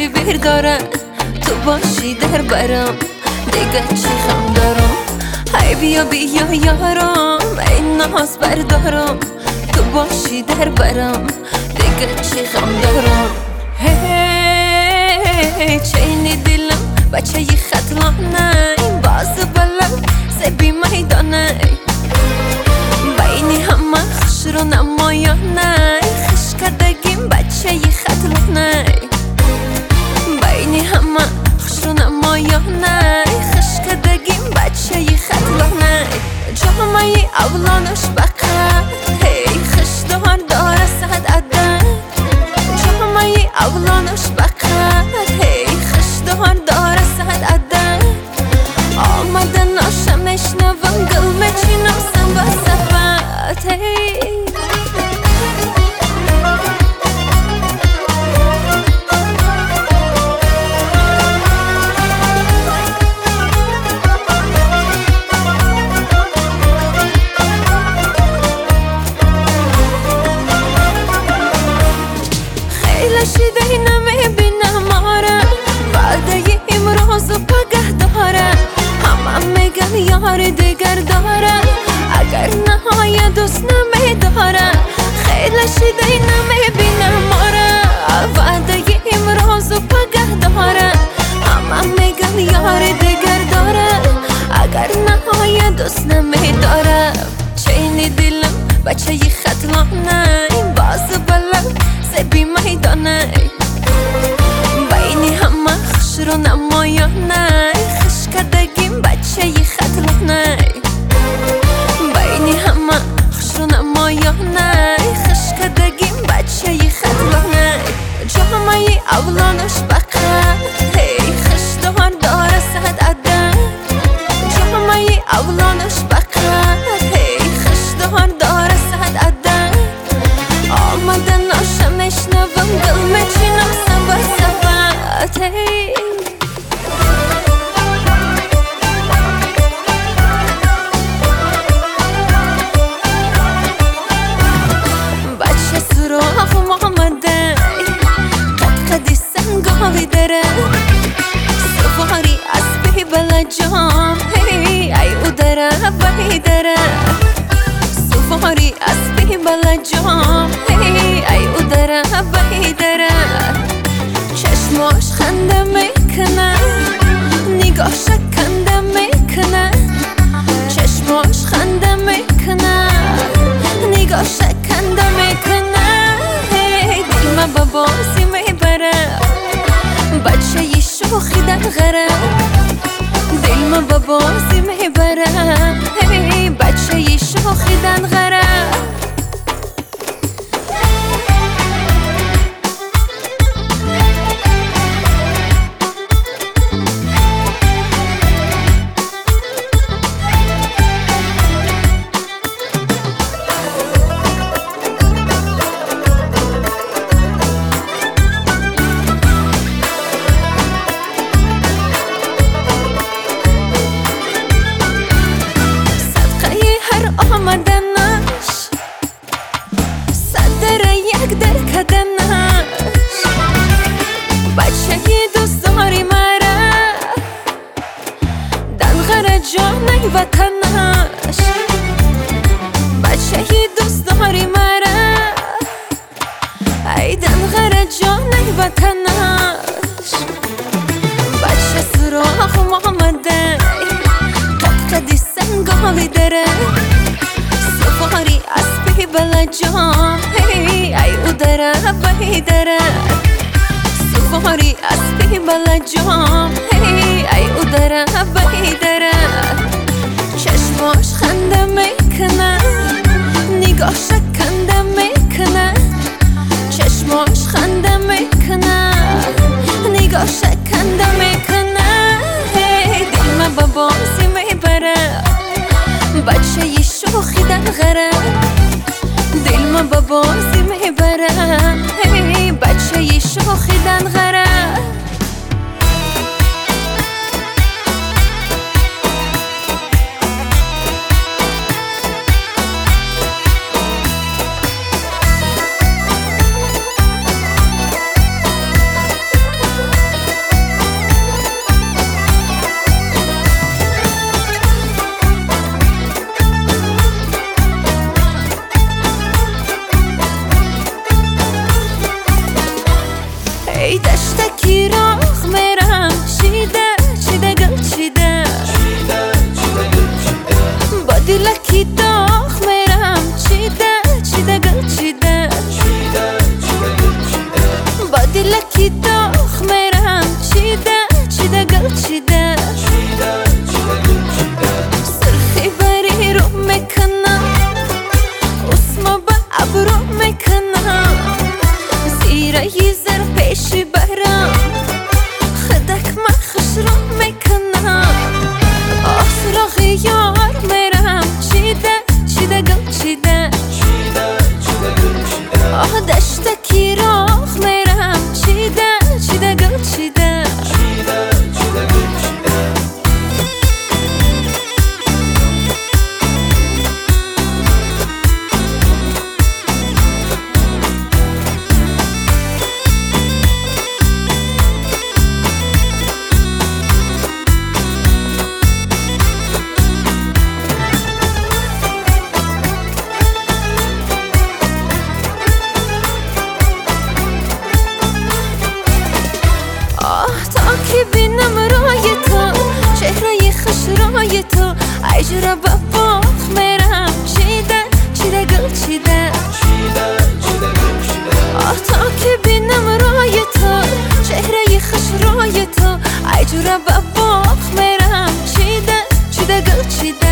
بیر داره تو باشی در برم دیگه چی خم دارم های بیا بیا یارم این ناز بردارم تو باشی در برم دیگه چی خم دارم هی چینی دلم بچه ی خطلانه این باز بلم سبی میدانه بینی همه خوش رو نمایانه خوش کردگیم بچه ی خطلانه بینی همه خوش رو نمایانه خوش کردگیم بچه ی خطلانه جامعه اولانش بقید هی خوش دار داره سعد عدد جامعه اولانش بقید هی خوش دار داره سعد عدد آمده ناشم نشنوم قلمه چینم سم و صفت هی شده نمیبینم آره وعده امروز و پگه داره همه میگن یار دیگر داره اگر نهای دوست نمیداره خیلی شده نمیبینم آره وعده امروز و پگه داره همه میگن یار دیگر داره اگر نهای دوست نمیداره چینی دلم بچه ی خطلانه این باز بلم سبی میدانه بینی همه خوش رو نمایانه خوش کردگیم بچه ی خطلانه بینی همه خوش رو نمایانه خوش کردگیم بچه ی خطلانه جامعه اولانش بقید هی خوش دار داره سعد عدد جامعه اولانش بقید هی خوش دار داره سعد عدد آمده ناشم نشنوم قلمه چینم سم و صفت هی بچه سراغم آمده قد قدی سنگاوی داره سواری اسبی بلا جام هی ای او داره بهی داره سواری اسبی بلا جام هی ای او داره بهی داره چشماش خنده میکنه نگاه شکنده میکنه چشماش خنده میکنه نگاه شکنده میکنه هی دل ما با بازی میبره بچه ی شوخی در غره دل ما با بازی میبره هی بچه ی شوخی در غره آمدنش صدر یک در کدنش بچه ی دوست داری مرا دنغر جانه وطنش بچه ی دوست داری مرا ای دنغر جانه وطنش بچه سراغم آمده قد قدی سنگاوی داره سواری اسبی بلا جام هی ای او داره بهی داره سواری اسبی بلا جام هی ای او داره بهی داره چشماش خنده میکنه نگاه شکنده میکنه چشماش خنده میکنه نگاه شکنده میکنه هی دل ما با بازی میبره بچه ی شوخی در غره دل ما با بازی میبره هی بچه ی شوخی در غره ای جورا بابا میرم چیده گل چیده آه تا که بینم رای تو چهره خوش روی تو ای جورا بابا میرم چیده گل چیده